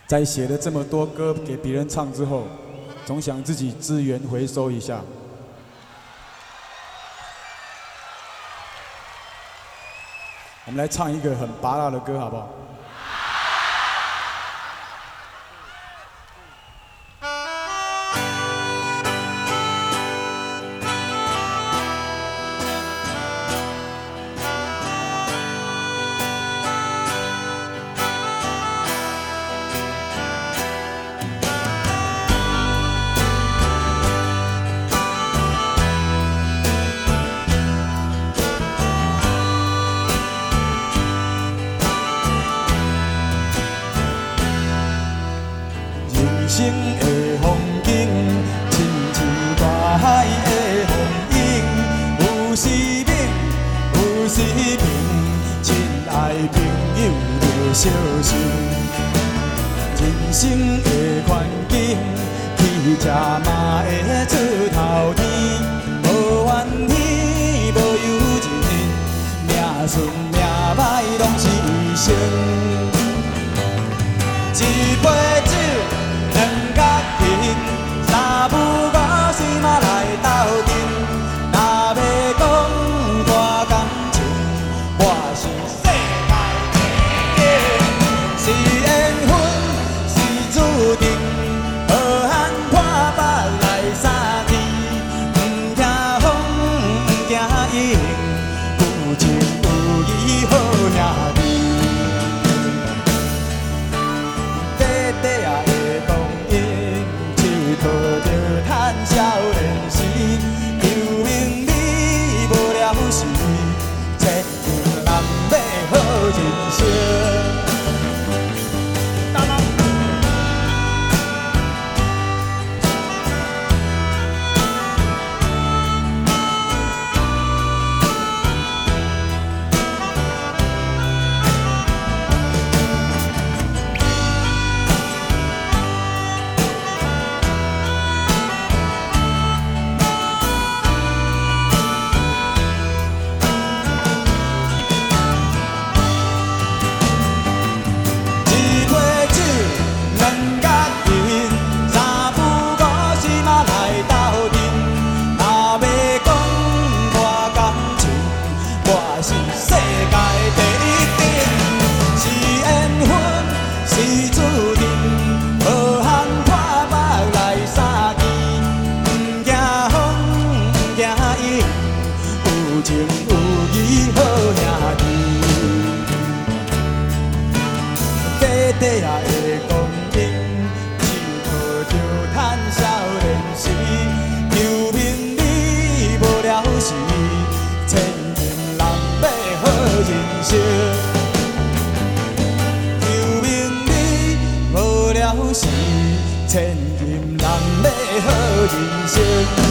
在写了这么多歌给别人唱之后，总想自己资源回收一下。我们来唱一个很拔辣的歌，好不好？人生的风景，亲像大海的风涌，有时猛，有时平，亲爱朋友着小心。人生的环境，去吃嘛会出头天，无怨天，无尤人，命顺命歹拢是医生。一杯酒。两角银，三不五时嘛来斗阵。若要讲大感情，我是世界第一。是缘分，是注定，好汉破腹来相见。不惊风，不惊雨，有情有义好兄弟。短短啊！抱着趁少年时，求名利无了时，千金难买好人生。有情有义好兄弟，短短啊的光阴，只靠着趁少年时，求名利无了时，千金难买好人生。求名利无了时，千金难买好人生。